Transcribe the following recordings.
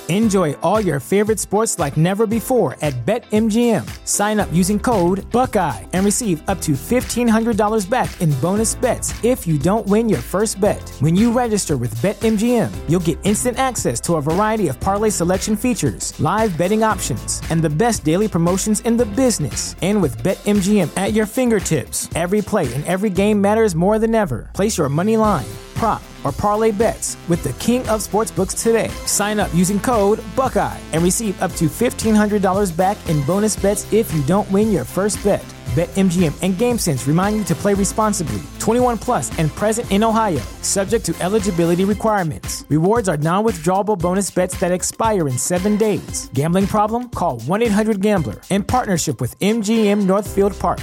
Enjoy all your favorite sports like never before at BetMGM. Sign up using code Buckeye and receive up to $1,500 back in bonus bets if you don't win your first bet. When you register with BetMGM, you'll get instant access to a variety of parlay selection features, live betting options, and the best daily promotions in the business. And with BetMGM at your fingertips, every play and every game matters more than ever. Place your money line, prop, or parlay bets with the king of sportsbooks today. Sign up using code Buckeye and receive up to $1,500 back in bonus bets if you don't win your first bet. BetMGM and GameSense remind you to play responsibly. 21 plus and present in Ohio, subject to eligibility requirements. Rewards are non-withdrawable bonus bets that expire in 7 days. Gambling problem? Call 1-800-GAMBLER. In partnership with MGM Northfield Park.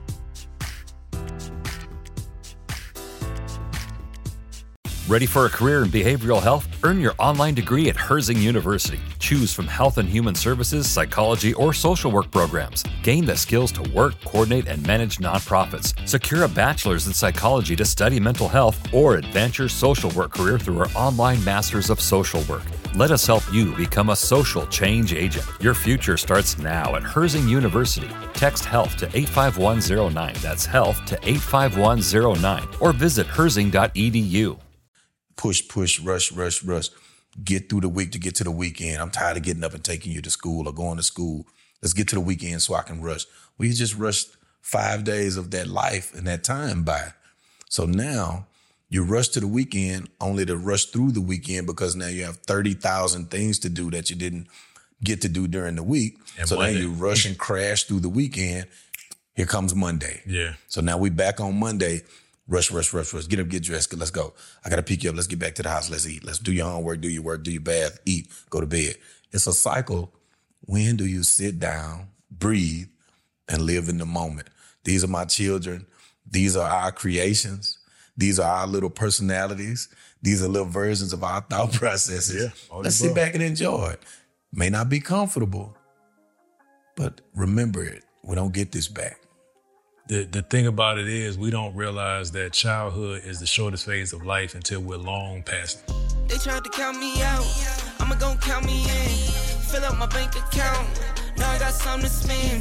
Ready for a career in behavioral health? Earn your online degree at Herzing University. Choose from health and human services, psychology, or social work programs. Gain the skills to work, coordinate, and manage nonprofits. Secure a bachelor's in psychology to study mental health or advance your social work career through our online Masters of Social Work. Let us help you become a social change agent. Your future starts now at Herzing University. Text HEALTH to 85109. That's HEALTH to 85109. Or visit herzing.edu. Push, rush. Get through the week to get to the weekend. I'm tired of getting up and taking you to school or going to school. Let's get to the weekend so I can rush. We just rushed 5 days of that life and that time by. So now you rush to the weekend only to rush through the weekend because now you have 30,000 things to do that you didn't get to do during the week. And so Monday, now you rush and crash through the weekend. Here comes Monday. Yeah. So now we back on Monday. Rush. Get up, get dressed. Let's go. I got to pick you up. Let's get back to the house. Let's eat. Let's do your homework, do your work, do your bath, eat, go to bed. It's a cycle. When do you sit down, breathe, and live in the moment? These are my children. These are our creations. These are our little personalities. These are little versions of our thought processes. Yeah, let's sit back and enjoy it. May not be comfortable, but remember it. We don't get this back. The thing about it is we don't realize that childhood is the shortest phase of life until we're long past it. They tried to count me out. I'ma gon' count me in. Fill up my bank account. Now I got something to spend.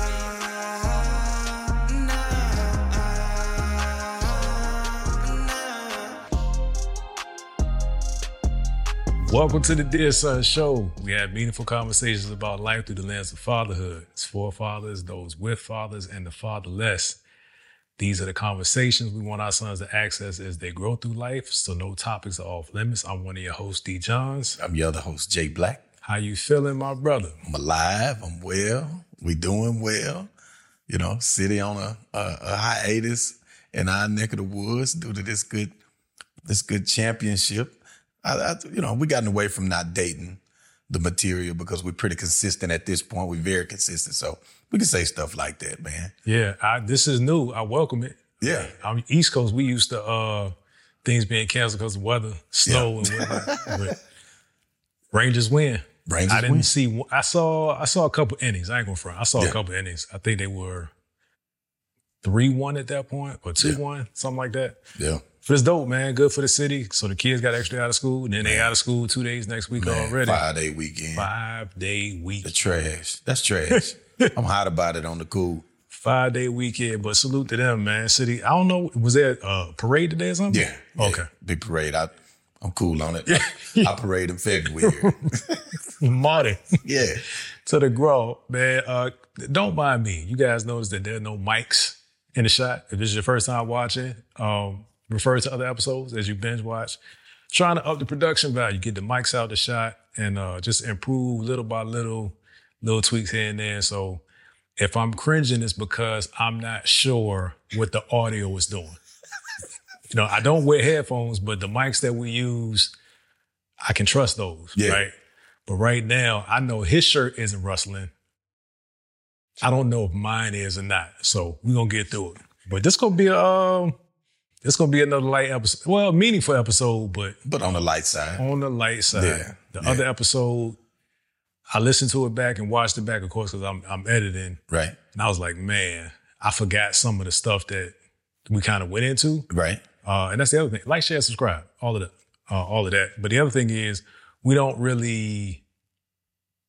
Welcome to the Dear Son Show. We have meaningful conversations about life through the lens of fatherhood. It's for fathers, those with fathers, and the fatherless. These are the conversations we want our sons to access as they grow through life, so no topics are off limits. I'm one of your hosts, D. Johns. I'm your other host, Jay Black. How you feeling, my brother? I'm alive. I'm well. We doing well. You know, sitting on a hiatus in our neck of the woods due to this good championship. We gotten away from not dating the material because we're pretty consistent at this point. We're very consistent. So we can say stuff like that, man. Yeah, this is new. I welcome it. Yeah. I'm East Coast. We used to things being canceled because of weather, snow and weather. But Rangers win. I saw a couple innings. I ain't gonna front. I saw a couple innings. I think they were 3-1 at that point or 2-1, something like that. Yeah. But it's dope, man. Good for the city. So the kids got extra out of school. And then they out of school 2 days next week already. 5-day weekend. 5-day week. The trash. That's trash. I'm hot about it on the cool. 5-day weekend. But salute to them, man. City. I don't know. Was there a parade today or something? Yeah. Okay. Big parade. I'm cool on it. I parade in February. Marty. Yeah. To the grow, man. Don't mind me. You guys notice that there are no mics in the shot. If this is your first time watching, refer to other episodes as you binge watch. Trying to up the production value, get the mics out the shot, and just improve little by little tweaks here and there. So if I'm cringing, it's because I'm not sure what the audio is doing. I don't wear headphones, but the mics that we use, I can trust those, right? But right now, I know his shirt isn't rustling. I don't know if mine is or not. So we're going to get through it. But this going to be another light episode. Well, meaningful episode, but on the light side. On the light side. Yeah. The other episode, I listened to it back and watched it back, of course, because I'm editing. Right. And I was like, man, I forgot some of the stuff that we kind of went into. Right. And that's the other thing. Like, share, subscribe. All of that. But the other thing is, we don't really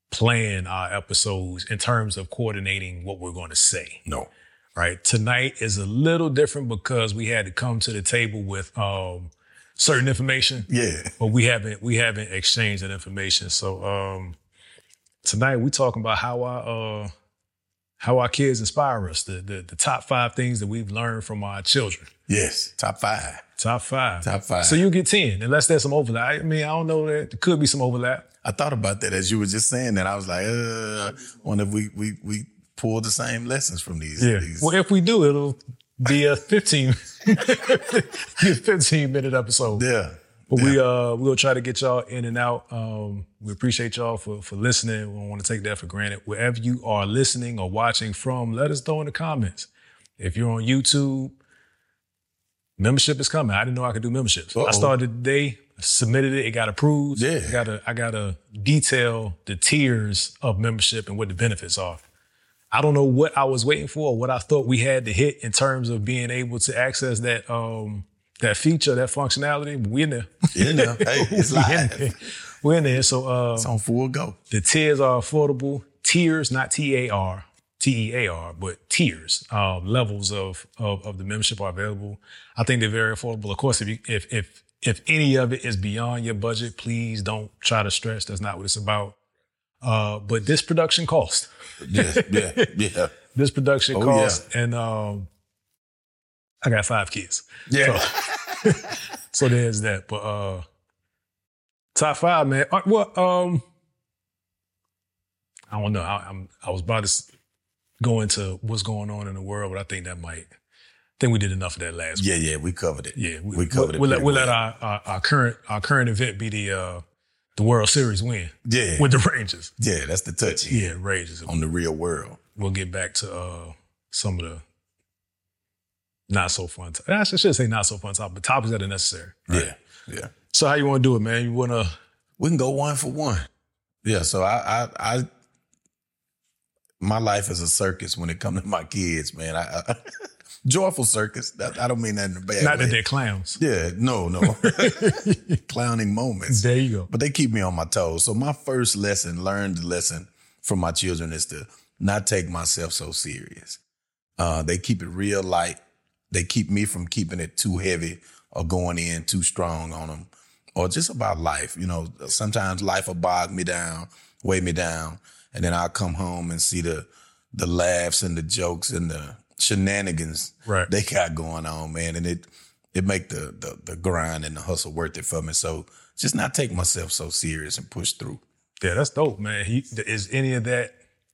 plan our episodes in terms of coordinating what we're going to say. No. Right. Tonight is a little different because we had to come to the table with certain information. Yeah. But we haven't exchanged that information. So tonight we talking about how our kids inspire us, the top 5 things that we've learned from our children. Yes. Top 5. Top 5. Top 5. So you get 10, unless there's some overlap. I mean, I don't know that there could be some overlap. I thought about that as you were just saying that. I was like, wonder if we pull the same lessons from these. Yeah. Well, if we do, it'll be a 15-minute episode. Yeah. But we'll try to get y'all in and out. We appreciate y'all for listening. We don't want to take that for granted. Wherever you are listening or watching from, let us know in the comments. If you're on YouTube, membership is coming. I didn't know I could do memberships. Uh-oh. I started today, submitted it, it got approved. Yeah. I gotta detail the tiers of membership and what the benefits are. I don't know what I was waiting for or what I thought we had to hit in terms of being able to access that feature, that functionality. But we're in there. In there. Hey, it's live. We're in there. So It's on full go. the tiers are affordable. Tiers, not TEAR, but tiers. Levels of the membership are available. I think they're very affordable. Of course, if any of it is beyond your budget, please don't try to stretch. That's not what it's about. But this production cost. Yeah. This production Oh, cost, and I got 5 kids. Yeah. So there's that. But top 5, man. Well, I don't know. I was about to go into what's going on in the world, but I think we did enough of that last week. Yeah, we covered it. Yeah, we covered it. We'll pretty let well. our current event be the World Series win. Yeah. With the Rangers. Yeah, that's the touch. Yeah, Rangers. On the real world. We'll get back to some of the not so fun. I should say not so fun topics, but topics that are necessary. Right? Yeah. So how you want to do it, man? You want to? We can go 1 for 1. Yeah. So I my life is a circus when it comes to my kids, man. I joyful circus. I don't mean that in a bad Not way. that they're clowns. Yeah, no. Clowning moments. There you go. But they keep me on my toes. So my first learned lesson from my children is to not take myself so serious. They keep it real light. They keep me from keeping it too heavy or going in too strong on them, or just about life. You know, sometimes life will bog me down, weigh me down, and then I'll come home and see the laughs and the jokes and the shenanigans they got going on, man. And it make the grind and the hustle worth it for me. So just not take myself so serious and push through. Yeah, that's dope, man. Is any of that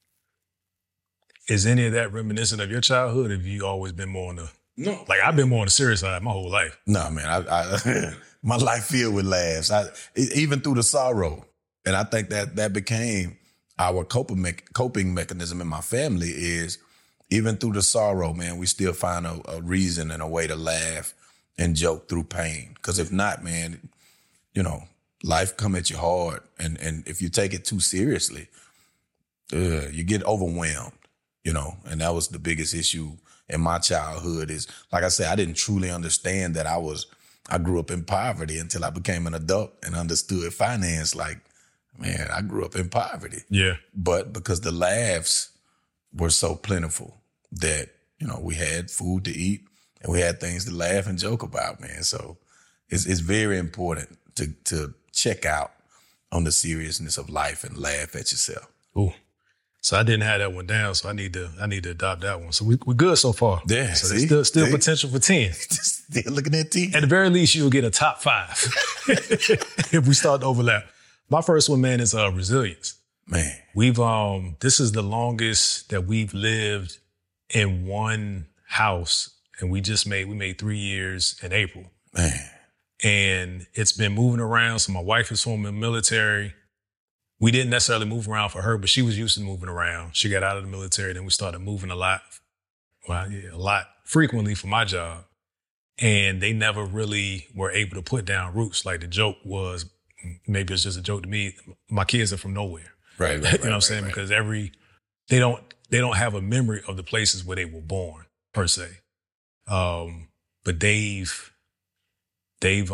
reminiscent of your childhood? Have you always been more on the like I've been more on the serious side my whole life? No, man. I my life filled with laughs. Even through the sorrow, and I think that became our coping mechanism in my family. Is even through the sorrow, man, we still find a reason and a way to laugh and joke through pain. Because if not, man, you know, life come at you hard, and if you take it too seriously, you get overwhelmed. You know, and that was the biggest issue in my childhood. Is like I said, I didn't truly understand that I grew up in poverty until I became an adult and understood finance. Like, man, I grew up in poverty. Yeah. But because the laughs were so plentiful that, you know, we had food to eat and we had things to laugh and joke about, man. So it's very important to check out on the seriousness of life and laugh at yourself. Ooh. So I didn't have that one down, so I need to adopt that one. So we're good so far. Yeah. So there's still potential for 10. Still looking at 10. At the very least, you'll get a top 5 if we start to overlap. My first one, man, is resilience. Man. We've this is the longest that we've lived in one house, and we made 3 years in April. Man. And it's been moving around. So my wife is from the military. We didn't necessarily move around for her, but she was used to moving around. She got out of the military, then we started moving a lot frequently for my job. And they never really were able to put down roots. Like the joke was, maybe it's just a joke to me, my kids are from nowhere. Right. You know what I'm saying? Because they don't have a memory of the places where they were born per se. But they've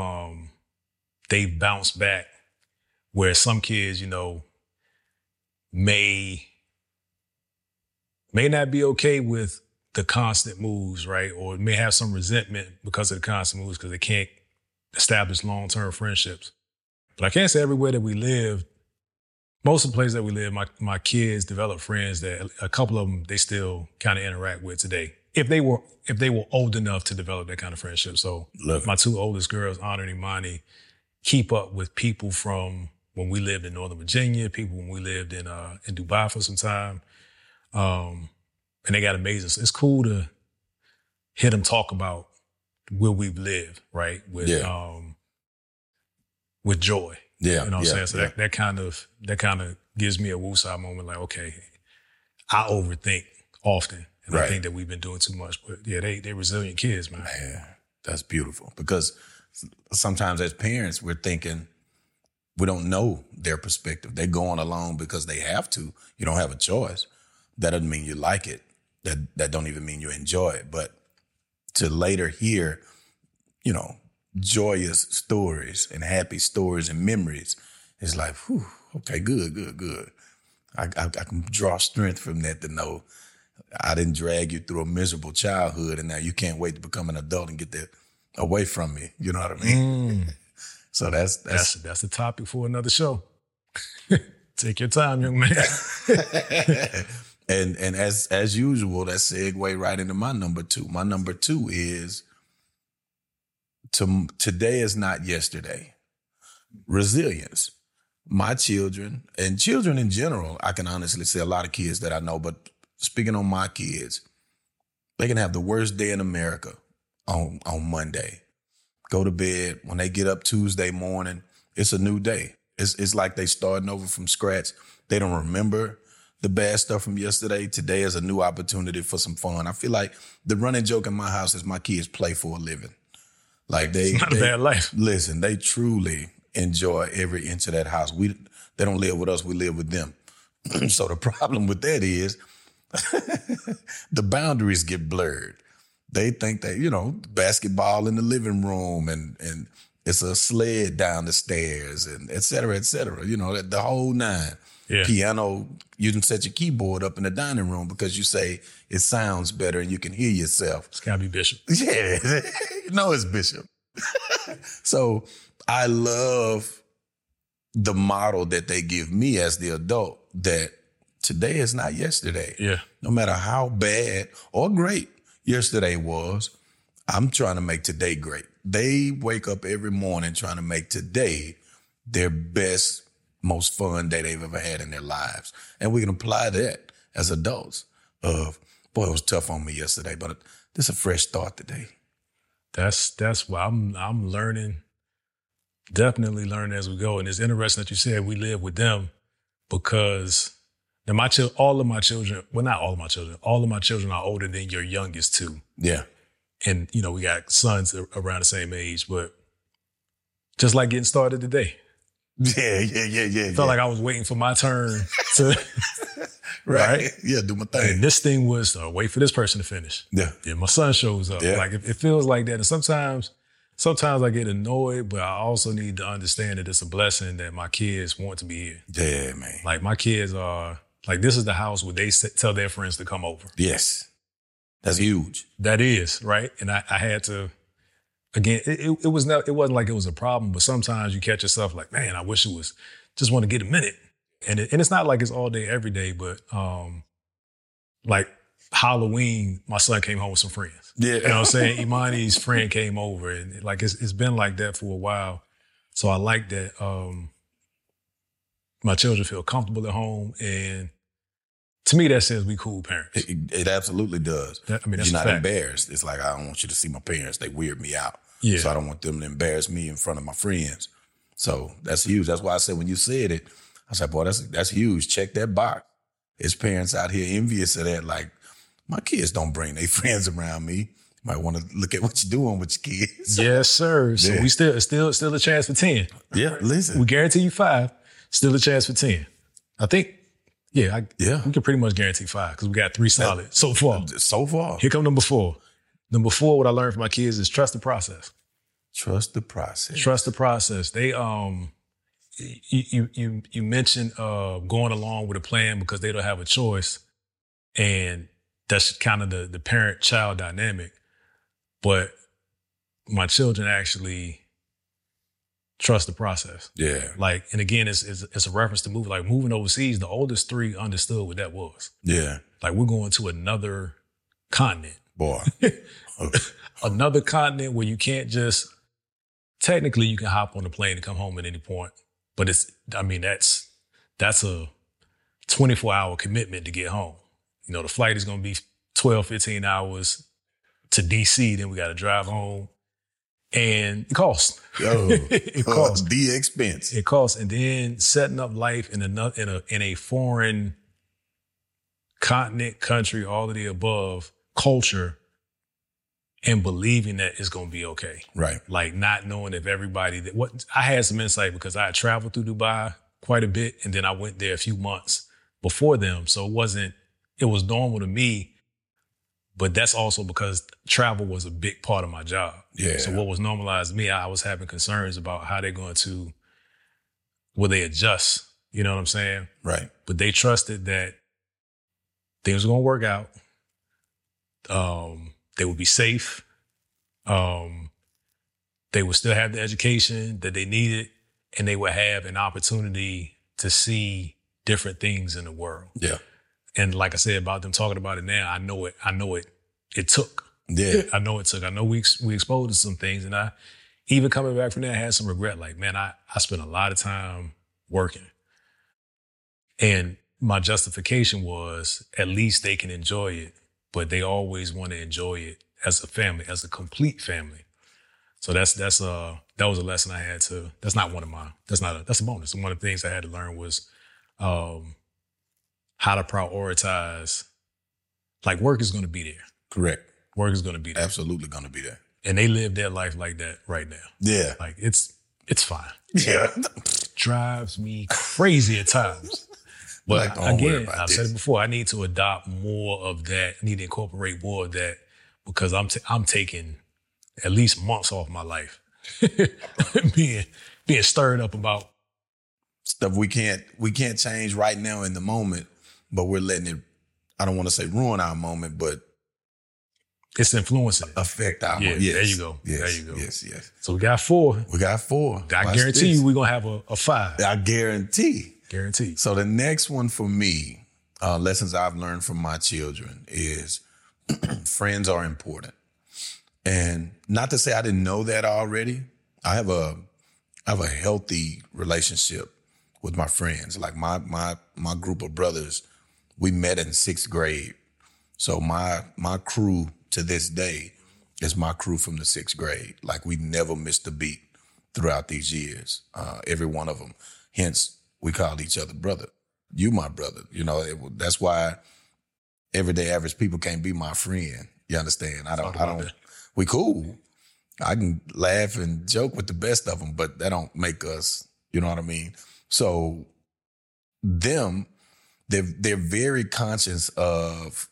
bounced back, where some kids, you know, may not be okay with the constant moves, right? Or may have some resentment because of the constant moves because they can't establish long-term friendships. But I can't say everywhere that we live, most of the places that we live, my kids develop friends that a couple of them they still kind of interact with today. If they were old enough to develop that kind of friendship. So my two oldest girls, Honor and Imani, keep up with people from when we lived in Northern Virginia, people when we lived in Dubai for some time. And they got amazing. So it's cool to hear them talk about where we've lived, right? With joy. Yeah. You know what I'm saying? So that kind of gives me a woosah moment, like, okay, I overthink often. And I think that we've been doing too much. But yeah, they resilient kids, man. Man, that's beautiful. Because sometimes as parents, we're thinking we don't know their perspective. They're going along because they have to. You don't have a choice. That doesn't mean you like it. That don't even mean you enjoy it. But to later hear, joyous stories and happy stories and memories, it's like, whew, okay, good. I can draw strength from that to know I didn't drag you through a miserable childhood and now you can't wait to become an adult and get that away from me. You know what I mean? So that's the topic for another show. Take your time, young man. And as usual, that segue right into my number two. My number two is today is not yesterday. Resilience. My children, and children in general, I can honestly say a lot of kids that I know, but speaking on my kids, they can have the worst day in America on Monday. Go to bed. When they get up Tuesday morning, it's a new day. It's like they starting over from scratch. They don't remember the bad stuff from yesterday. Today is a new opportunity for some fun. I feel like the running joke in my house is my kids play for a living. Like it's not a bad life. Listen, they truly enjoy every inch of that house. They don't live with us, we live with them. So the problem with that is the boundaries get blurred. They think that, basketball in the living room and it's a sled down the stairs and et cetera, the whole nine. Yeah. Piano, you can set your keyboard up in the dining room because you say it sounds better and you can hear yourself. It's got to be Bishop. Yeah, it's Bishop. So I love the model that they give me as the adult that today is not yesterday. Yeah. No matter how bad or great yesterday was, I'm trying to make today great. They wake up every morning trying to make today their best, most fun day they've ever had in their lives. And we can apply that as adults of, boy, it was tough on me yesterday, but this is a fresh start today. That's why I'm learning, definitely learning as we go. And it's interesting that you said we live with them because now all of my children are older than your youngest two. Yeah. And, we got sons around the same age, but just like getting started today. Yeah. Felt like I was waiting for my turn to, right? Yeah, do my thing. And this thing was wait for this person to finish. Yeah. Yeah, my son shows up. Yeah. Like it feels like that. And sometimes I get annoyed, but I also need to understand that it's a blessing that my kids want to be here. Yeah, man. Like my kids are, like this is the house where they tell their friends to come over. Yes. That's huge. That is, right? And I had to, again, it wasn't like it was a problem, but sometimes you catch yourself like, man, I wish it was, just want to get a minute. And it's not like it's all day, every day, but like Halloween, my son came home with some friends. Yeah. You know what I'm saying? Imani's friend came over and like it's been like that for a while. So I like that my children feel comfortable at home, and to me, that says we cool parents. It absolutely does. That's You're a not fact. embarrassed. It's like, I don't want you to see my parents. They weird me out. Yeah. So I don't want them to embarrass me in front of my friends. So that's huge. That's why I said when you said it, I said, boy, that's huge. Check that box. There's parents out here envious of that. Like, my kids don't bring their friends around me. You might want to look at what you're doing with your kids. Yes, sir. So Yeah. we still a chance for 10. Yeah, listen. We guarantee you 5. Still a chance for 10. I think, we can pretty much guarantee 5 because we got 3 solid so far. So far. Here come number 4. Number 4, what I learned from my kids is trust the process. Trust the process. Trust the process. They, you mentioned going along with a plan because they don't have a choice, and that's kind of the parent-child dynamic. But my children actually trust the process. Yeah. Like, and again, it's a reference to moving. Like moving overseas, the oldest three understood what that was. Yeah. Like we're going to another continent. Boy. Another continent where you can't just, technically you can hop on the plane and come home at any point. But that's a 24-hour commitment to get home. You know, the flight is going to be 12, 15 hours to DC. Then we got to drive home. And it costs. It costs. The expense. It costs. And then setting up life in a foreign continent, country, all of the above, culture, and believing that it's going to be okay. Right. Like not knowing if everybody I had some insight because I had traveled through Dubai quite a bit, and then I went there a few months before them. So it was normal to me. But that's also because travel was a big part of my job. Yeah. So what was normalized to me, I was having concerns about how will they adjust? You know what I'm saying? Right. But they trusted that things were going to work out. They would be safe. They would still have the education that they needed, and they would have an opportunity to see different things in the world. Yeah. And like I said about them talking about it now, I know it took. Yeah. I know it took. I know we exposed to some things, and I, even coming back from there, I had some regret. Like, man, I spent a lot of time working. And my justification was at least they can enjoy it, but they always want to enjoy it as a family, as a complete family. So that was a lesson I had to, that's a bonus. And one of the things I had to learn was how to prioritize, like work is going to be there. Correct. Work is going to be there. Absolutely going to be there. And they live their life like that right now. Yeah. Like it's fine. Yeah. Drives me crazy at times. But like, again, I've said it before, I need to adopt more of that. I need to incorporate more of that because I'm taking at least months off my life being stirred up about stuff we can't change right now in the moment, but we're letting it, I don't want to say ruin our moment, but it's influencing it. Affect our moment. Yes. There you go. Yes. There you go. Yes. So we got 4. I guarantee you we're going to have a 5. I guarantee. Guaranteed. So the next one for me, lessons I've learned from my children is friends are important. And not to say I didn't know that already. I have a healthy relationship with my friends. Like my group of brothers, we met in 6th grade. So my crew to this day is my crew from the 6th grade. Like we never missed a beat throughout these years. Every one of them. Hence, we called each other brother. You my brother. You know, that's why everyday average people can't be my friend. You understand? I don't. We cool. I can laugh and joke with the best of them, but that don't make us. You know what I mean? So they're very conscious of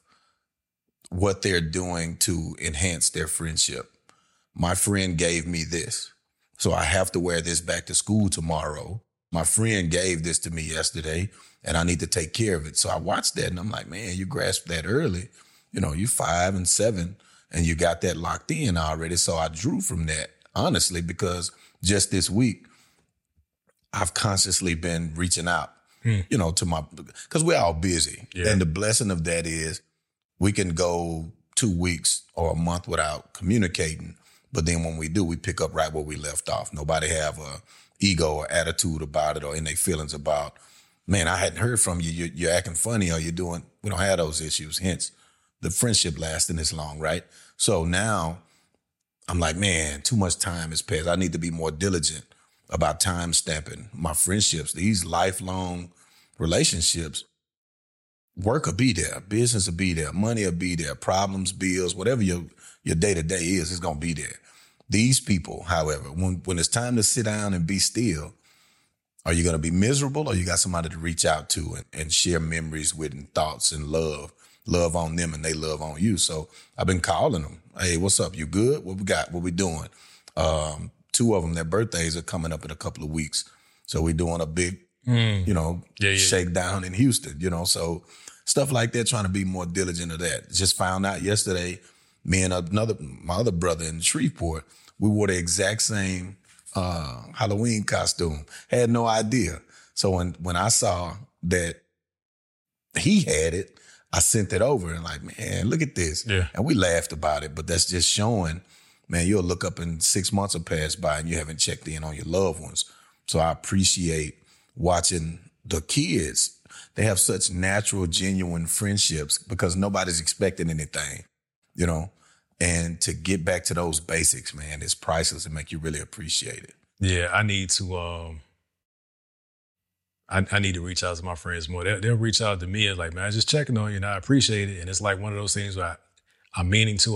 what they're doing to enhance their friendship. My friend gave me this, so I have to wear this back to school tomorrow. My friend gave this to me yesterday, and I need to take care of it. So I watched that, and I'm like, man, you grasped that early. You know, you 5 and 7, and you got that locked in already. So I drew from that, honestly, because just this week, I've consciously been reaching out, you know, because we're all busy. Yeah. And the blessing of that is we can go 2 weeks or a month without communicating. But then when we do, we pick up right where we left off. Nobody have a ego or attitude about it or any feelings about, man, I hadn't heard from you. You're acting funny or we don't have those issues. Hence, the friendship lasting this long, right? So now I'm like, man, too much time has passed. I need to be more diligent about time stamping my friendships, these lifelong relationships. Work will be there. Business will be there. Money will be there. Problems, bills, whatever your day-to-day is, it's going to be there. These people, however, when it's time to sit down and be still, are you going to be miserable or you got somebody to reach out to and share memories with and thoughts and love on them and they love on you? So I've been calling them. Hey, what's up? You good? What we got? What we doing? 2 of them, their birthdays are coming up in a couple of weeks. So we're doing a big, shakedown in Houston, so stuff like that, trying to be more diligent of that. Just found out yesterday, me and my other brother in Shreveport, we wore the exact same Halloween costume. Had no idea. So when I saw that he had it, I sent it over and like, man, look at this. Yeah. And we laughed about it, but that's just showing, man, you'll look up and 6 months will pass by and you haven't checked in on your loved ones. So I appreciate watching the kids. They have such natural, genuine friendships because nobody's expecting anything, and to get back to those basics, man, it's priceless and make you really appreciate it. Yeah, I need to, I need to reach out to my friends more. They'll reach out to me and like, man, I'm just checking on you and I appreciate it. And it's like one of those things where I'm meaning to.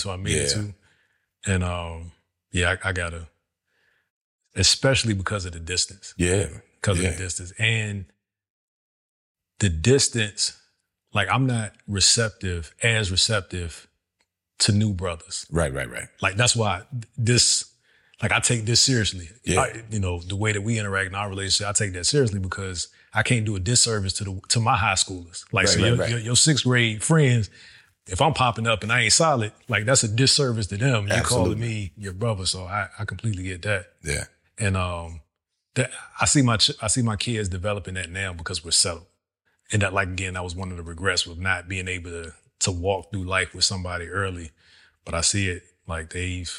And I gotta, especially because of the distance. Yeah. Because of the distance. And the distance, like I'm not as receptive to new brothers. Right. Like that's why I take this seriously. Yeah. The way that we interact in our relationship, I take that seriously because I can't do a disservice to my high schoolers. Like, your sixth grade friends, if I'm popping up and I ain't solid, like that's a disservice to them. You calling me your brother, so I completely get that. Yeah. And I see my kids developing that now because we're settled. And that, like, again, that was one of the regrets with not being able to walk through life with somebody early. But I see it like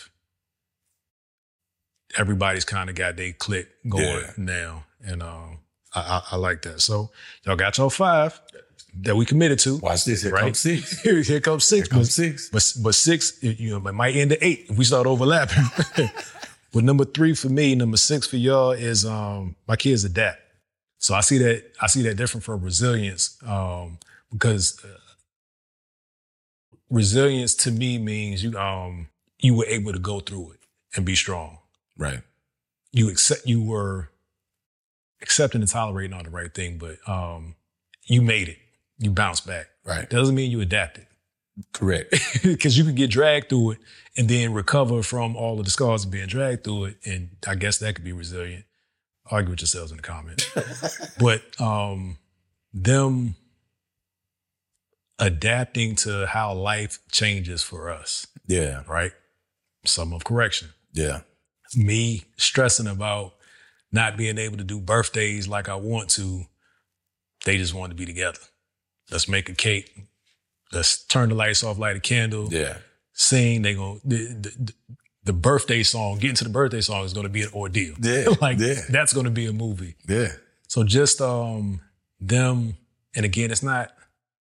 everybody's kind of got their click going now. And I like that. So y'all got your 5 that we committed to. Watch this. Here comes 6. Here comes 6. But 6, it might end at 8 if we start overlapping. But number 3 for me, number 6 for y'all is my kids adapt. So I see that different from resilience because resilience to me means you were able to go through it and be strong. Right. You were accepting and tolerating all the right thing, but you made it. You bounced back. Right. Doesn't mean you adapted. Correct. Because you can get dragged through it and then recover from all of the scars of being dragged through it. And I guess that could be resilient. Argue with yourselves in the comments. But them adapting to how life changes for us. Yeah. Right? Some of correction. Yeah. Me stressing about not being able to do birthdays like I want to. They just want to be together. Let's make a cake. Let's turn the lights off, light a candle. Yeah. Sing. They go the birthday song, getting to the birthday song is going to be an ordeal. Yeah. That's going to be a movie. Yeah. So just them, and again, it's not,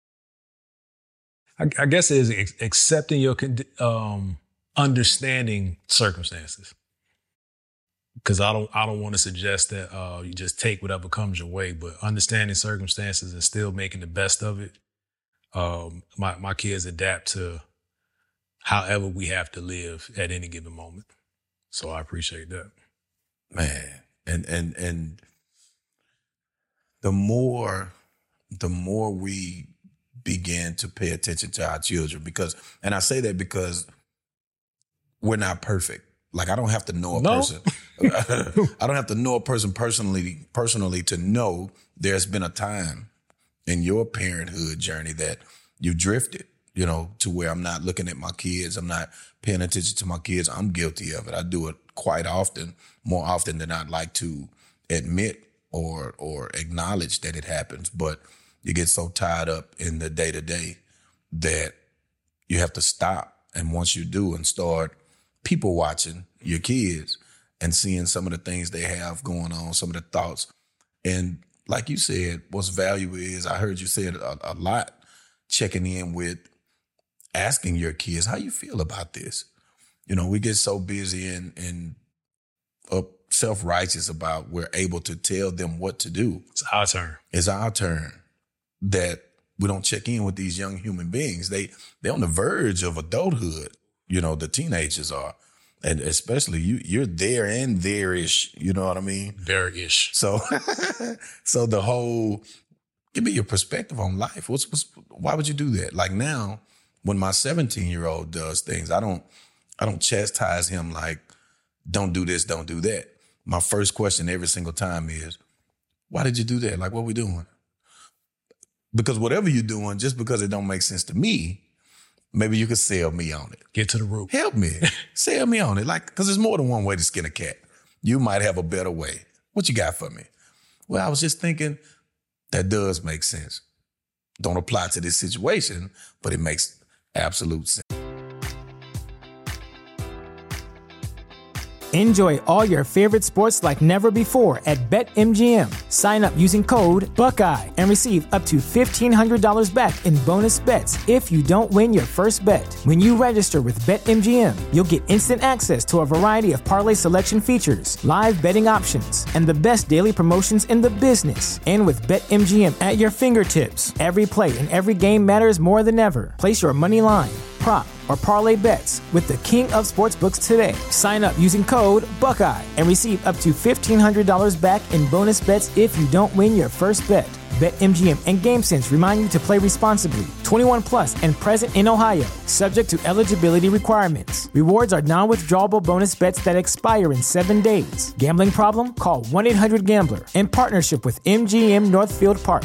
I guess it is accepting your, understanding circumstances. Because I don't want to suggest that you just take whatever comes your way, but understanding circumstances and still making the best of it. My kids adapt to however we have to live at any given moment. So I appreciate that. Man. And the more we begin to pay attention to our children, and I say that because we're not perfect. Like, I don't have to know a person. I don't have to know a person personally to know there's been a time in your parenthood journey that you drifted, to where I'm not looking at my kids. I'm not paying attention to my kids. I'm guilty of it. I do it quite often, more often than I'd like to admit or acknowledge that it happens. But you get so tied up in the day-to-day that you have to stop. And once you do and start people watching your kids and seeing some of the things they have going on, some of the thoughts. And like you said, what's value is, I heard you say it a lot, checking in with, asking your kids, how you feel about this? We get so busy and self-righteous about we're able to tell them what to do. It's our turn that we don't check in with these young human beings. They're on the verge of adulthood. The teenagers are. And especially you're there and there-ish, you know what I mean? There-ish. So the whole, give me your perspective on life. Why would you do that? Like now, when my 17-year-old does things, I don't chastise him like, don't do this, don't do that. my first question every single time is, why did you do that? Like, what we doing? Because whatever you're doing, just because it don't make sense to me, maybe you could sell me on it. Get to the root. Help me. Sell me on it. Like, because there's more than one way to skin a cat. You might have a better way. What you got for me? Well, I was just thinking that does make sense. Don't apply to this situation, but it makes absolute sense. Enjoy all your favorite sports like never before at BetMGM. Sign up using code Buckeye and receive up to $1,500 back in bonus bets if you don't win your first bet. When you register with BetMGM, you'll get instant access to a variety of parlay selection features, live betting options, and the best daily promotions in the business. And with BetMGM at your fingertips, every play and every game matters more than ever. Place your money line, prop, or parlay bets with the king of sportsbooks today. Sign up using code Buckeye and receive up to $1,500 back in bonus bets if you don't win your first bet. BetMGM and GameSense remind you to play responsibly. 21 plus and present in Ohio, subject to eligibility requirements. Rewards are non-withdrawable bonus bets that expire in 7 days. Gambling problem? Call 1-800-GAMBLER in partnership with MGM Northfield Park.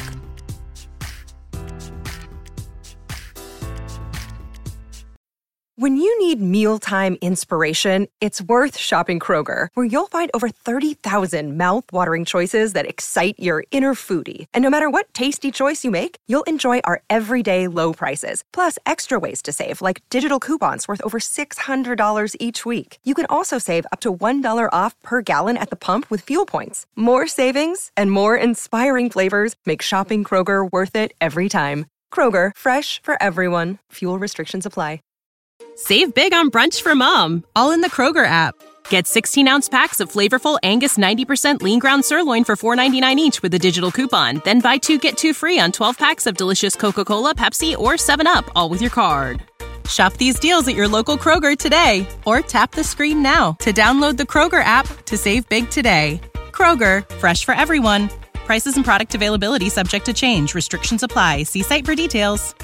When you need mealtime inspiration, it's worth shopping Kroger, where you'll find over 30,000 mouth-watering choices that excite your inner foodie. And no matter what tasty choice you make, you'll enjoy our everyday low prices, plus extra ways to save, like digital coupons worth over $600 each week. You can also save up to $1 off per gallon at the pump with fuel points. More savings and more inspiring flavors make shopping Kroger worth it every time. Kroger, fresh for everyone. Fuel restrictions apply. Save big on brunch for mom, all in the Kroger app. Get 16-ounce packs of flavorful Angus 90% lean ground sirloin for $4.99 each with a digital coupon. Then buy 2, get 2 free on 12 packs of delicious Coca-Cola, Pepsi, or 7-Up, all with your card. Shop these deals at your local Kroger today, or tap the screen now to download the Kroger app to save big today. Kroger, fresh for everyone. Prices and product availability subject to change. Restrictions apply. See site for details.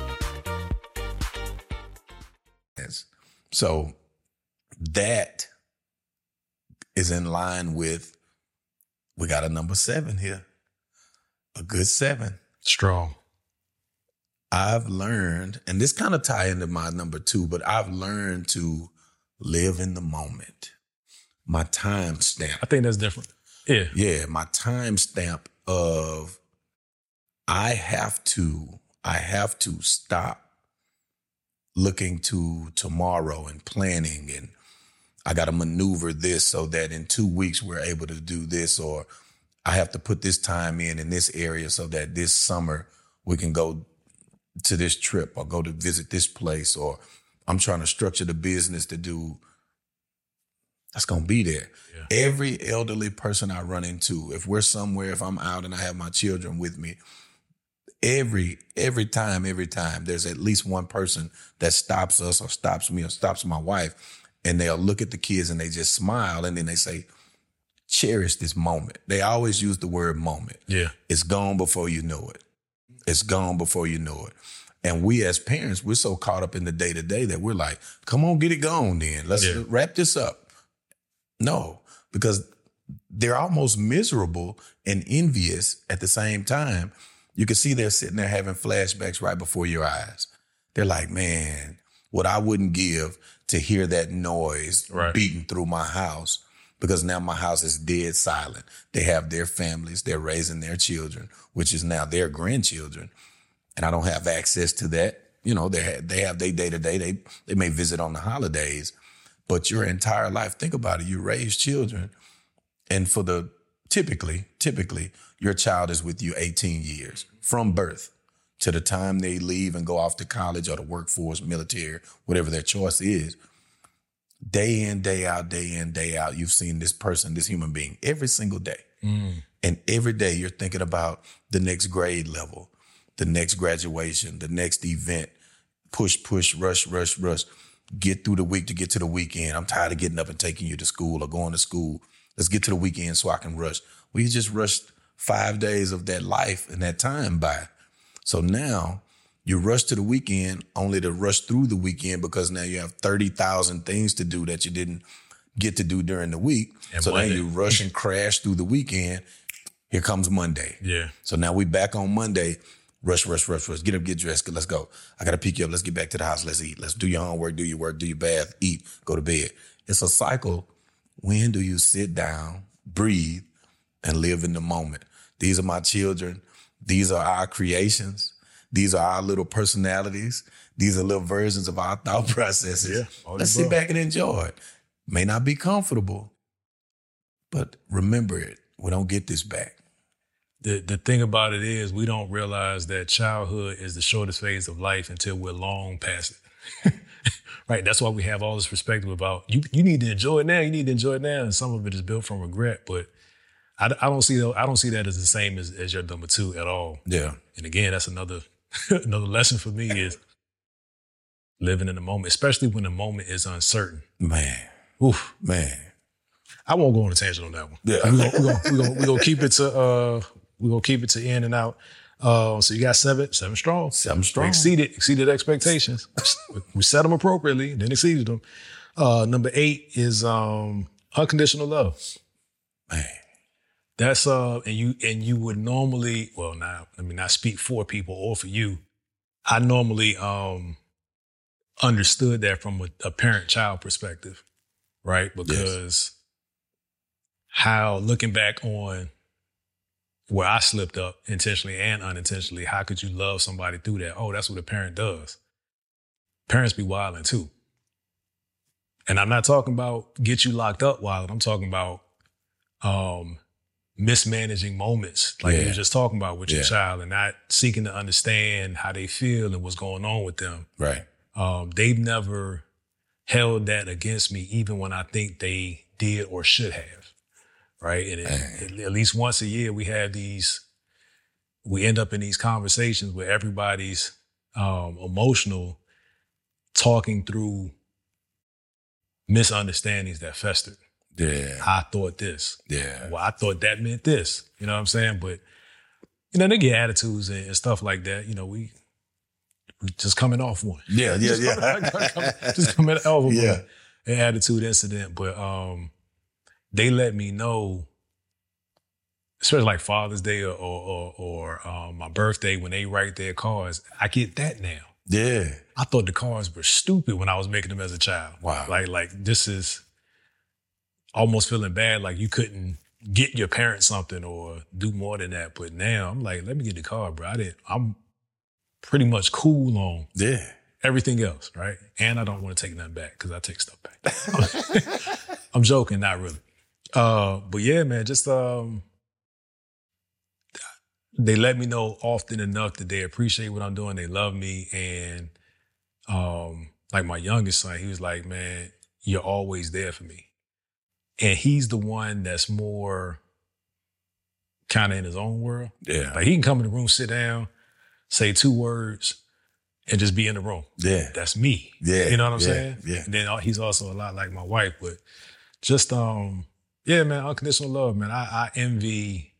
So that is in line with, we got a number 7 here, a good 7. Strong. I've learned, and this kind of tie into my number 2, but I've learned to live in the moment. My time stamp. I think that's different. Yeah. Yeah, my time stamp of I have to stop looking to tomorrow and planning, and I got to maneuver this so that in 2 weeks we're able to do this, or I have to put this time in this area so that this summer we can go to this trip or go to visit this place, or I'm trying to structure the business to do. That's going to be there. Yeah. Every elderly person I run into, if we're somewhere, if I'm out and I have my children with me, every time, there's at least one person that stops us or stops me or stops my wife, and they'll look at the kids and they just smile, and then they say, cherish this moment. They always use the word moment. Yeah. It's gone before you know it. It's gone before you know it. And we as parents, we're so caught up in the day-to-day that we're like, come on, get it gone then. Let's wrap this up. No, because they're almost miserable and envious at the same time. You can see they're sitting there having flashbacks right before your eyes. They're like, man, what I wouldn't give to hear that noise beating through my house, because now my house is dead silent. They have their families. They're raising their children, which is now their grandchildren. And I don't have access to that. You know, they have their day-to-day. They may visit on the holidays. But your entire life, think about it. You raise children. And for the typically, your child is with you 18 years from birth to the time they leave and go off to college or the workforce, military, whatever their choice is. Day in, day out, you've seen this person, this human being every single day. And every day you're thinking about the next grade level, the next graduation, the next event, push, rush. Get through the week to get to the weekend. I'm tired of getting up and taking you to school or going to school. Let's get to the weekend so I can rush. We just rushed 5 days of that life and that time by. So now you rush to the weekend only to rush through the weekend because now you have 30,000 things to do that you didn't get to do during the week. And so Monday. then you rush and crash through the weekend. Here comes Monday. Yeah. So now we back on Monday. Rush. Get up, get dressed. Let's go. I got to pick you up. Let's get back to the house. Let's eat. Let's do your homework, do your work, do your bath, eat, go to bed. It's a cycle. When do you sit down, breathe, and live in the moment? These are my children. These are our creations. These are our little personalities. These are little versions of our thought processes. Yeah, Let's sit back and enjoy it. May not be comfortable, but remember it. We don't get this back. The thing about it is we don't realize that childhood is the shortest phase of life until we're long past it. Right? That's why we have all this perspective about you need to enjoy it now. You need to enjoy it now. And some of it is built from regret. But I don't see that as the same as your number two at all. Yeah. And again, that's another lesson for me is living in the moment, especially when the moment is uncertain. Man. Oof. Man. I won't go on a tangent on that one. Yeah. We're gonna keep it to in and out. So you got seven strong. 7 strong. We exceeded expectations. We set them appropriately, then exceeded them. Number 8 is unconditional love. Man. That's and you would normally, well, now let me not speak for people or for you. I normally understood that from a parent-child perspective, right? Because how looking back on where I slipped up intentionally and unintentionally, how could you love somebody through that? Oh, that's what a parent does. Parents be wilding too. And I'm not talking about get you locked up wilding. I'm talking about mismanaging moments like you were just talking about with your child and not seeking to understand how they feel and what's going on with them. Right. They've never held that against me, even when I think they did or should have. Right. And at least once a year, we end up in these conversations where everybody's emotional, talking through misunderstandings that festered. Yeah. I thought this. Yeah. Well, I thought that meant this. You know what I'm saying? But, they get attitudes and stuff like that. We just coming off one. Yeah. Just coming off of an attitude incident. But they let me know, especially like Father's Day or my birthday, when they write their cards, I get that now. Yeah. I thought the cards were stupid when I was making them as a child. Wow. Like this is almost feeling bad, like you couldn't get your parents something or do more than that. But now I'm like, let me get the card, bro. I'm pretty much cool on everything else, right? And I don't want to take nothing back because I take stuff back. I'm joking, not really. But yeah, man, just they let me know often enough that they appreciate what I'm doing. They love me. And like my youngest son, he was like, man, you're always there for me. And he's the one that's more kind of in his own world. Yeah. Like he can come in the room, sit down, say 2 words, and just be in the room. Yeah. That's me. Yeah. You know what I'm saying? Yeah. And then he's also a lot like my wife, but just, man, unconditional love, man. I envy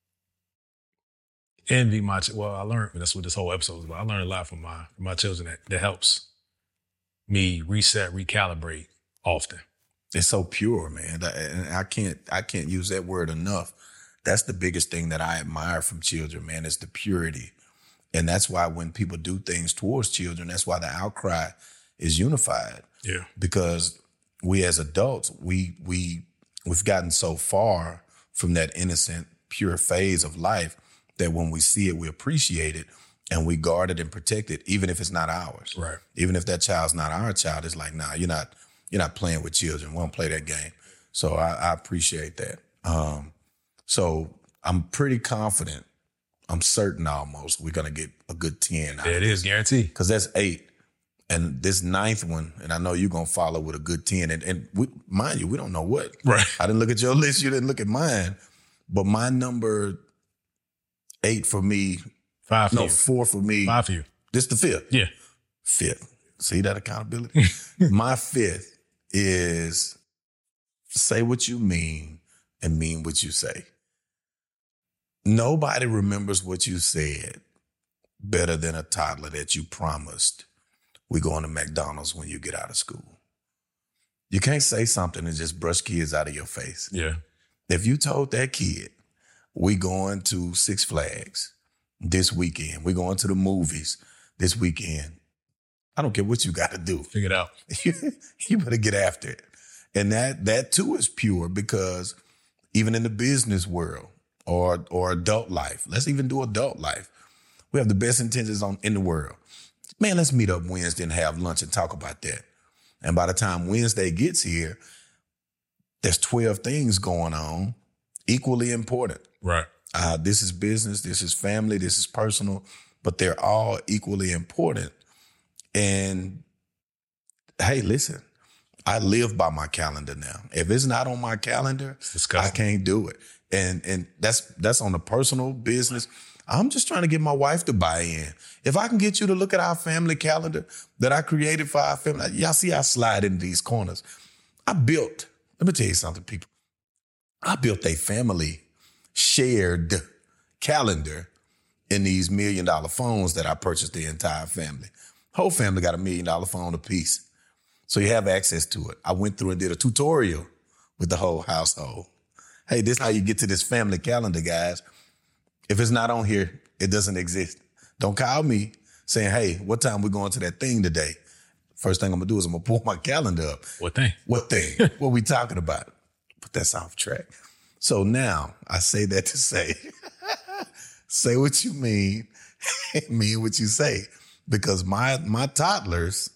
my, I learned, that's what this whole episode is about. I learned a lot from my children that helps me reset, recalibrate often. It's so pure, man. And I can't use that word enough. That's the biggest thing that I admire from children, man, is the purity. And that's why when people do things towards children, that's why the outcry is unified. Yeah. Because we as adults, we've gotten so far from that innocent, pure phase of life that when we see it, we appreciate it and we guard it and protect it, even if it's not ours. Right. Even if that child's not our child, it's like, nah, you're not playing with children. We don't play that game. So I appreciate that. So I'm pretty confident. I'm certain almost we're going to get a good 10. It is guaranteed. Because that's 8. And this 9th one, and I know you're going to follow with a good 10. And mind you, we don't know what. Right. I didn't look at your list. You didn't look at mine. But my number 8 for me. 5 for you. 4 for me. 5 for you. This the 5th. Yeah. 5th. See that accountability? My 5th is say what you mean and mean what you say. Nobody remembers what you said better than a toddler that you promised we're going to McDonald's when you get out of school. You can't say something and just brush kids out of your face. Yeah. If you told that kid, we going to Six Flags this weekend, we going to the movies this weekend, I don't care what you got to do. Figure it out. You better get after it. And that too is pure, because even in the business world or adult life, let's even do adult life, we have the best intentions in the world. Man, let's meet up Wednesday and have lunch and talk about that. And by the time Wednesday gets here, there's 12 things going on, equally important. Right. This is business, this is family, this is personal, but they're all equally important. And hey, listen, I live by my calendar now. If it's not on my calendar, I can't do it. And that's on the personal business. I'm just trying to get my wife to buy in. If I can get you to look at our family calendar that I created for our family, y'all see I slide into these corners. Let me tell you something, people. I built a family shared calendar in these $1 million phones that I purchased the entire family. Whole family got $1 million phone apiece. So you have access to it. I went through and did a tutorial with the whole household. Hey, this is how you get to this family calendar, guys. If it's not on here, it doesn't exist. Don't call me saying, hey, what time we going to that thing today? First thing I'm going to do is I'm going to pull my calendar up. What thing? What thing? What we talking about? But that's off track. So now I say that to say, say what you mean, mean what you say. Because my toddlers,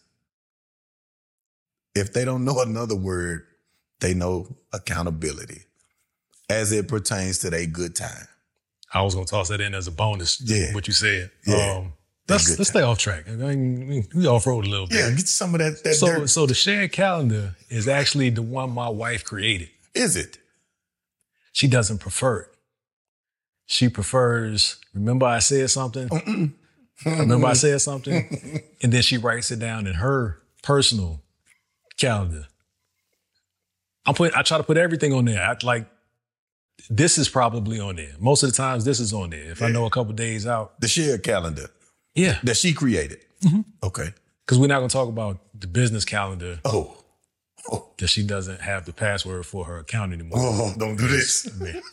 if they don't know another word, they know accountability as it pertains to their good time. I was going to toss that in as a bonus. Yeah. What you said. Yeah. Let's stay off track. I mean, we off-road a little bit. Yeah, get some of that dirt. So the shared calendar is actually the one my wife created. Is it? She doesn't prefer it. She prefers, remember I said something? Remember I said something? And then she writes it down in her personal calendar. I try to put everything on there. This is probably on there. Most of the times this is on there. If I know a couple days out. The shared calendar. Yeah. That she created. Mm-hmm. Okay. Because we're not going to talk about the business calendar. Oh. That she doesn't have the password for her account anymore. Oh, don't do this.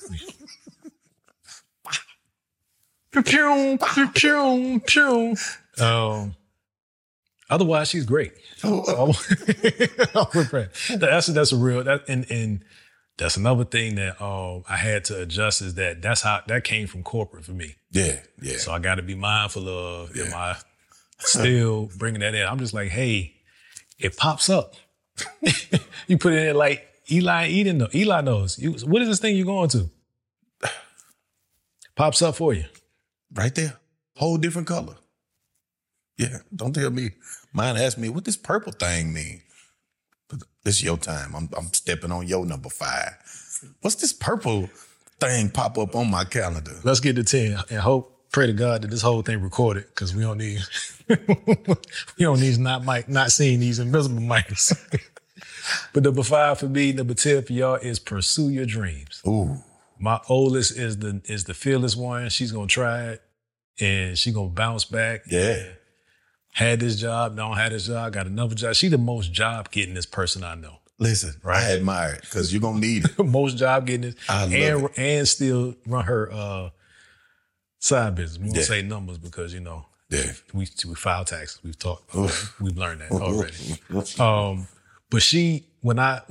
Otherwise, she's great. That's a real, and that's another thing that I had to adjust, is that came from corporate for me. Yeah. So I got to be mindful of, am I still bringing that in? I'm just like, hey, it pops up. You put it in like Eli knows. What is this thing you're going to? Pops up for you. Right there. Whole different color. Yeah. Don't tell me. Mine asked me, what this purple thing mean? This is your time. I'm stepping on your number 5. What's this purple thing pop up on my calendar? Let's get to 10 and pray to God that this whole thing recorded, because we don't need not seeing these invisible mics. But number 5 for me, number 10 for y'all is pursue your dreams. Ooh. My oldest is the fearless one. She's gonna try it and she's gonna bounce back. Yeah. Had this job, don't have this job, got another job. She the most job gettingest person I know. Listen, right? I admire it, because you're gonna need it. Most job gettingest. I love it. And still run her side business. We won't say numbers because we file taxes. We've talked. We've learned that already. But she, when I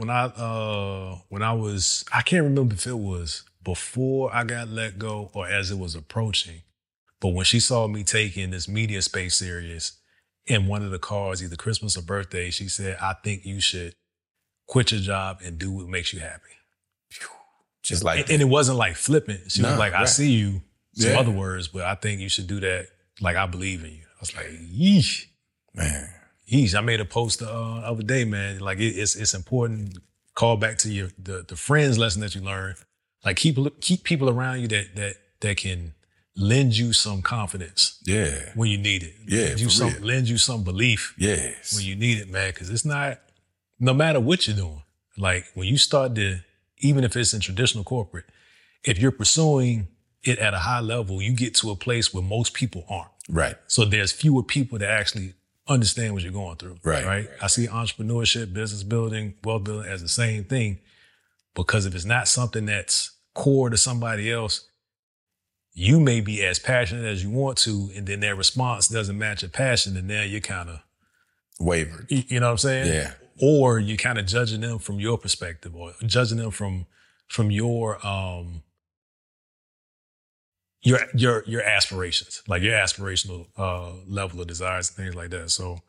was, I can't remember if it was before I got let go or as it was approaching, but when she saw me taking this media space serious, in one of the cards, either Christmas or birthday, she said, I think you should quit your job and do what makes you happy. Just like and it wasn't like flippant. She was like, I see you, some other words, but I think you should do that. Like, I believe in you. I was like, yeesh. Man. Yeesh. I made a post the other day, man. Like, it's important. Call back to the friends lesson that you learned. Like, keep people around you that can lend you some confidence. Yeah. When you need it. Yeah. Lend you some belief. Yes. When you need it, man. Because it's not, no matter what you're doing. Like, when you start even if it's in traditional corporate, if you're pursuing it at a high level, you get to a place where most people aren't. Right. So there's fewer people that actually understand what you're going through. Right. I see entrepreneurship, business building, wealth building as the same thing, because if it's not something that's core to somebody else, you may be as passionate as you want to, and then their response doesn't match your passion, and now you're kind of wavered. You know what I'm saying? Yeah. Or you're kind of judging them from your perspective, or judging them from your aspirations, like your aspirational level of desires and things like that. So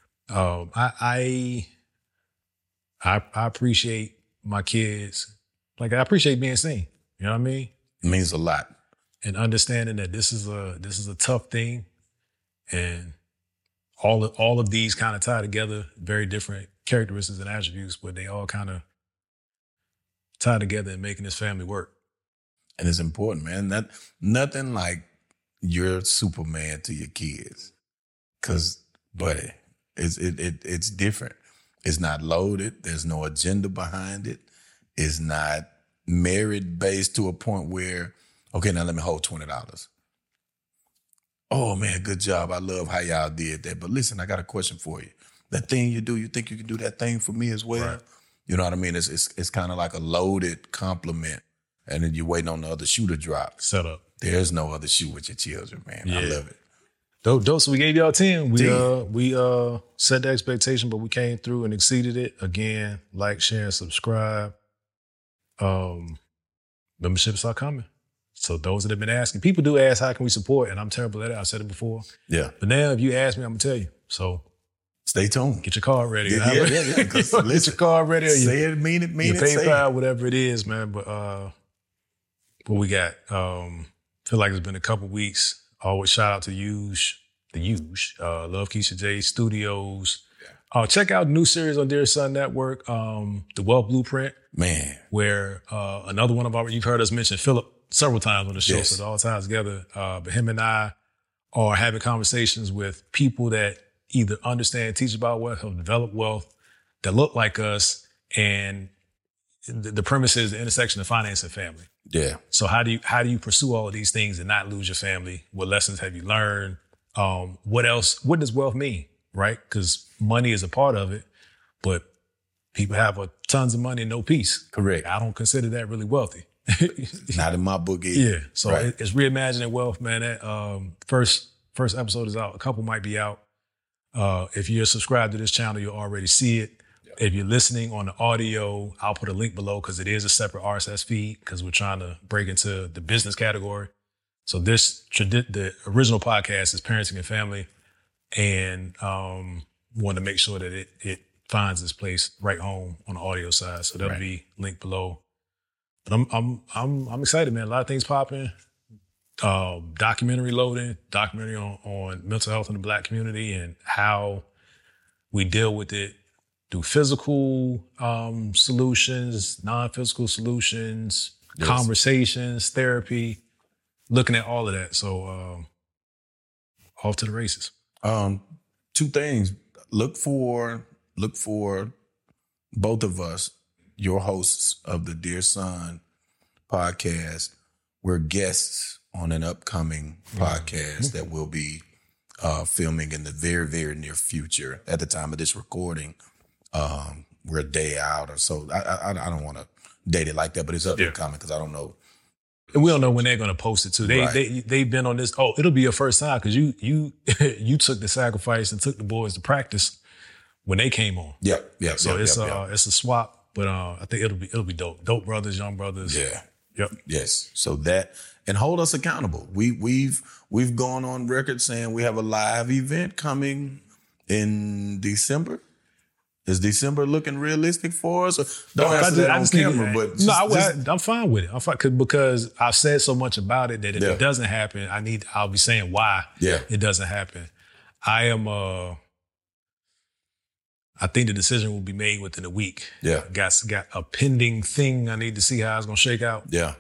I appreciate my kids. Like, I appreciate being seen. You know what I mean? It means a lot. And understanding that this is a tough thing, and all of these kind of tie together, very different characteristics and attributes, but they all kind of tie together in making this family work. And it's important, man. Nothing like you're Superman to your kids. Cause, buddy, it's different. It's not loaded. There's no agenda behind it. It's not merit based to a point where, okay, now let me hold $20. Oh man, good job. I love how y'all did that. But listen, I got a question for you. That thing you do, you think you can do that thing for me as well? Right. You know what I mean? It's kind of like a loaded compliment. And then you're waiting on the other shoe to drop. Set up. There's no other shoe with your children, man. Yeah. I love it. Dope. So we gave y'all 10. We set the expectation, but we came through and exceeded it. Again, like, share, and subscribe. Memberships are coming. So those that have been asking, people do ask, how can we support? And I'm terrible at it. I've said it before. Yeah. But now if you ask me, I'm gonna tell you. So stay tuned. Get your card ready. Yeah. Get your card ready. Say it, mean it, your PayPal, whatever it is, man. But what we got? Feel like it's been a couple weeks. Always shout out to the Huge, Love Keisha J Studios. Yeah. Check out the new series on Dear Son Network, The Wealth Blueprint. Man. Where another one of our, you've heard us mention Philip several times on the show, yes. So it all ties together. But him and I are having conversations with people that either understand, teach about wealth, have developed wealth, that look like us, and the premise is the intersection of finance and family. Yeah. So how do you pursue all of these things and not lose your family? What lessons have you learned? What else? What does wealth mean? Right? Because money is a part of it, but people have tons of money and no peace. Correct. I don't consider that really wealthy. Not in my book either. Yeah. So right. It's reimagining wealth, man. That first episode is out. A couple might be out. If you're subscribed to this channel, you'll already see it. If you're listening on the audio, I'll put a link below because it is a separate RSS feed because we're trying to break into the business category. So the original podcast is Parenting and Family, and want to make sure that it finds its place right home on the audio side. So that'll be linked below. But I'm excited, man. A lot of things popping. Documentary on mental health in the Black community and how we deal with it through physical solutions, non-physical solutions, yes. Conversations, therapy, looking at all of that. So off to the races. Two things. Look for both of us, your hosts of the Dear Son podcast. We're guests on an upcoming podcast that we'll be filming in the very, very near future. At the time of this recording, we're a day out or so. I don't want to date it like that, but it's up and coming because I don't know. And we don't know when they're going to post it too. They've been on this. Oh, it'll be your first time because you took the sacrifice and took the boys to practice when they came on. Yeah. So it's a swap, but I think it'll be dope. Dope brothers, young brothers. Yeah. Yep. Yes. So that, and hold us accountable. We've gone on record saying we have a live event coming in December. Is December looking realistic for us? Don't answer that on camera, but I'm fine with it. I'm fine because I've said so much about it that if it doesn't happen, I'll be saying why it doesn't happen. I think the decision will be made within a week. Yeah. Got a pending thing I need to see how it's going to shake out. Yeah.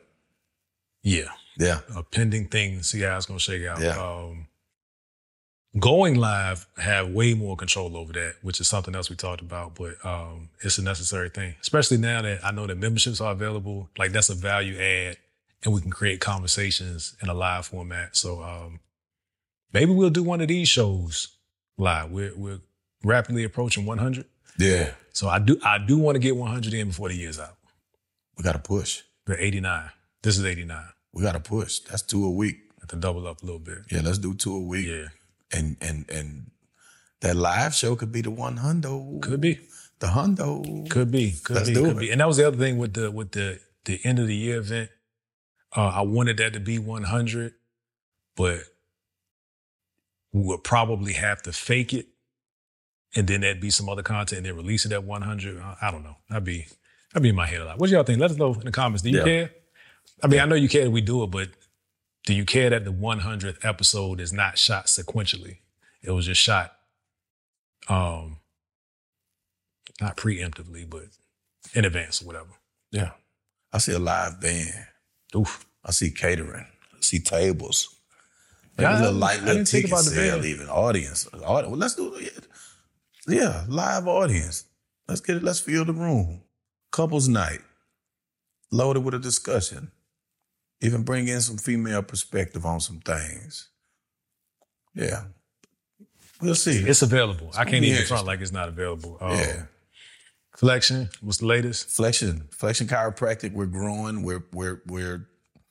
A pending thing to see how it's going to shake out. Yeah. Going live, have way more control over that, which is something else we talked about, but it's a necessary thing, especially now that I know that memberships are available. Like, that's a value add, and we can create conversations in a live format. So maybe we'll do one of these shows live. We're rapidly approaching 100. Yeah. So I do want to get 100 in before the year's out. We got to push. We're 89. This is 89. We got to push. That's 2 a week. Have to double up a little bit. Yeah, let's do 2 a week. Yeah. And that live show could be the 100. Could be. The hundo. Could be. Let's do it. Be. And that was the other thing with the end of the year event. I wanted that to be 100, but we would probably have to fake it, and then there'd be some other content, and then release it at 100. I don't know. I'd be in my head a lot. What do y'all think? Let us know in the comments. Do you care? I mean, I know you care that we do it, but do you care that the 100th episode is not shot sequentially? It was just shot, not preemptively, but in advance or whatever. Yeah. I see a live band. Oof. I see catering. I see tables. Yeah, A little light I little didn't think ticket about the sale, band. even audience. Well, let's do it. Yeah, live audience. Let's get it. Let's fill the room. Couples night. Loaded with a discussion. Even bring in some female perspective on some things. Yeah. We'll see. It's available. I can't even Yeah. front like it's not available. Yeah. Flexion, what's the latest? Flexion chiropractic. We're growing. We're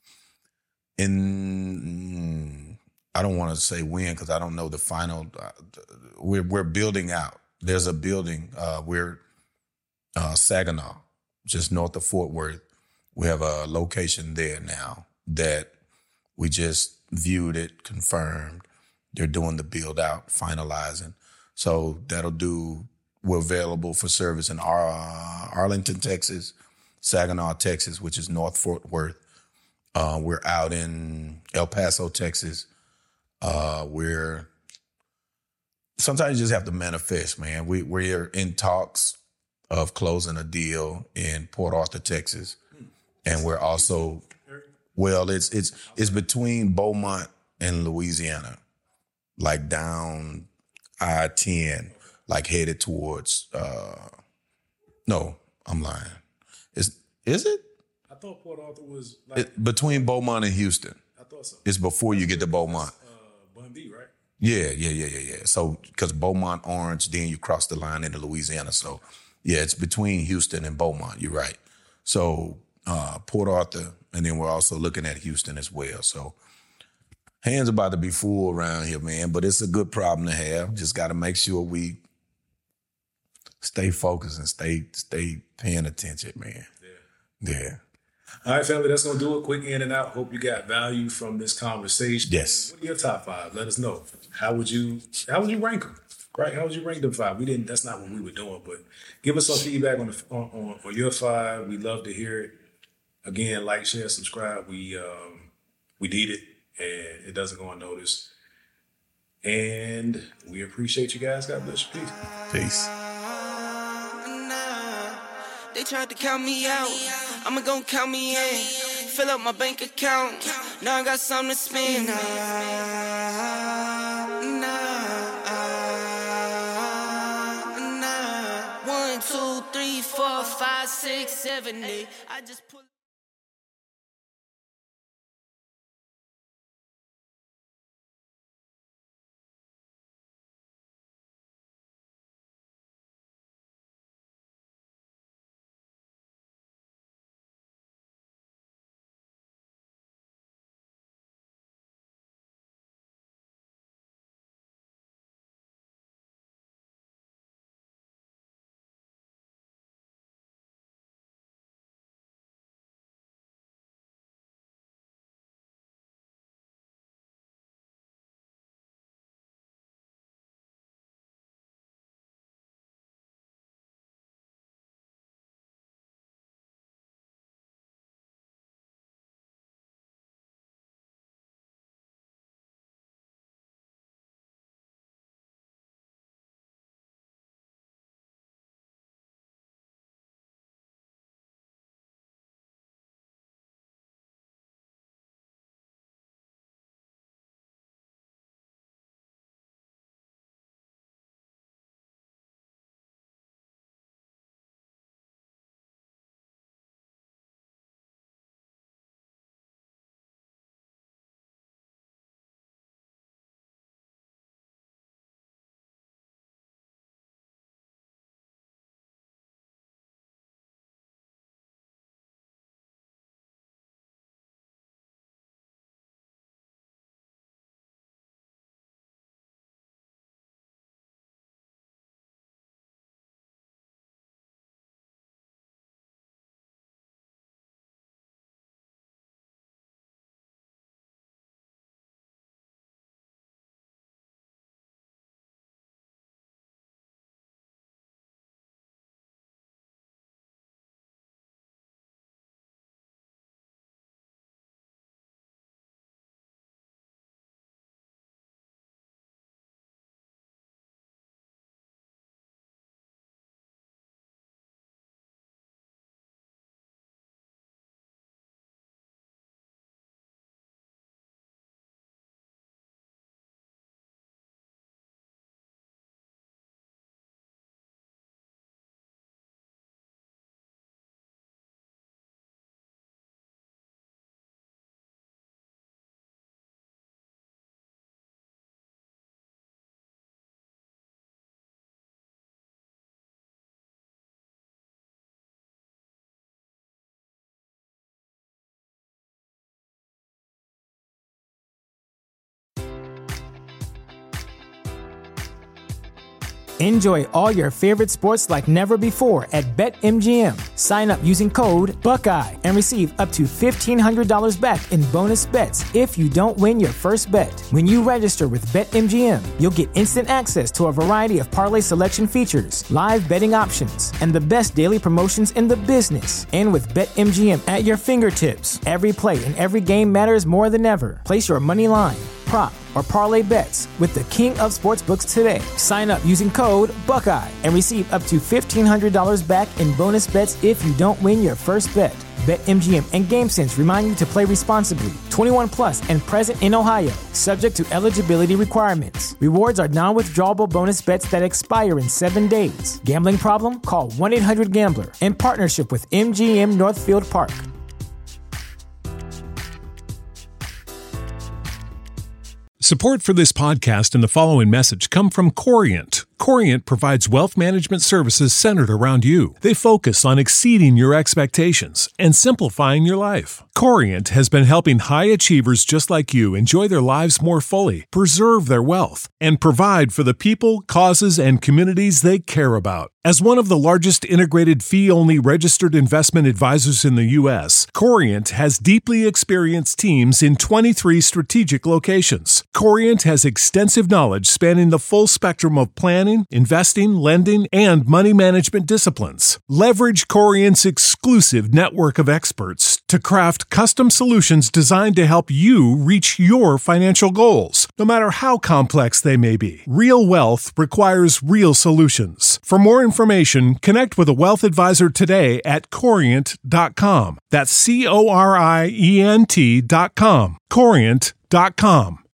in. I don't want to say when because I don't know the final. We're building out. There's a building. We're Saginaw, just north of Fort Worth. We have a location there now that we just viewed it, confirmed. They're doing the build out, finalizing. So we're available for service in Arlington, Texas, Saginaw, Texas, which is North Fort Worth. We're out in El Paso, Texas. Sometimes you just have to manifest, man. We're in talks of closing a deal in Port Arthur, Texas. And we're also, it's between Beaumont and Louisiana, like down I-10, like headed towards, no, I'm lying. Is it? I thought Port Arthur was like, Between Beaumont and Houston. I thought so. It's before you get to Beaumont. Bun B, right? Yeah. So, because Beaumont, Orange, then you cross the line into Louisiana. So, yeah, it's between Houston and Beaumont. You're right. So, Port Arthur, and then we're also looking at Houston as well. So, hands about to be full around here, man. But it's a good problem to have. Just got to make sure we stay focused and stay paying attention, man. Yeah. All right, family, that's going to do it. Quick in and out. Hope you got value from this conversation. Yes. What are your top 5? Let us know. How would you rank them? Right? How would you rank them 5? That's not what we were doing, but give us some feedback on your 5. We'd love to hear it. Again, like, share, subscribe. We need it, and it doesn't go unnoticed. And we appreciate you guys. God bless you. Peace. They tried to count me out. I'ma gon' count me in. Fill up my bank account. Now I got something to spend. 1, 2, 3, 4, 5, 6, 7, 8. I just pull. Enjoy all your favorite sports like never before at BetMGM. Sign up using code Buckeye and receive up to $1,500 back in bonus bets if you don't win your first bet. When you register with BetMGM, you'll get instant access to a variety of parlay selection features, live betting options, and the best daily promotions in the business. And with BetMGM at your fingertips, every play and every game matters more than ever. Place your money line, prop, or parlay bets with the king of sportsbooks today. Sign up using code Buckeye and receive up to $1,500 back in bonus bets if you don't win your first bet. BetMGM and GameSense remind you to play responsibly. 21 plus and present in Ohio, subject to eligibility requirements. Rewards are non-withdrawable bonus bets that expire in 7 days. Gambling problem? Call 1-800-GAMBLER. In partnership with MGM Northfield Park. Support for this podcast and the following message come from Corient. Corient provides wealth management services centered around you. They focus on exceeding your expectations and simplifying your life. Corient has been helping high achievers just like you enjoy their lives more fully, preserve their wealth, and provide for the people, causes, and communities they care about. As one of the largest integrated fee-only registered investment advisors in the U.S., Corient has deeply experienced teams in 23 strategic locations. Corient has extensive knowledge spanning the full spectrum of planning, investing, lending, and money management disciplines. Leverage Corient's exclusive network of experts to craft custom solutions designed to help you reach your financial goals, no matter how complex they may be. Real wealth requires real solutions. For more information, connect with a wealth advisor today at Corient.com. That's Corient.com. Corient.com.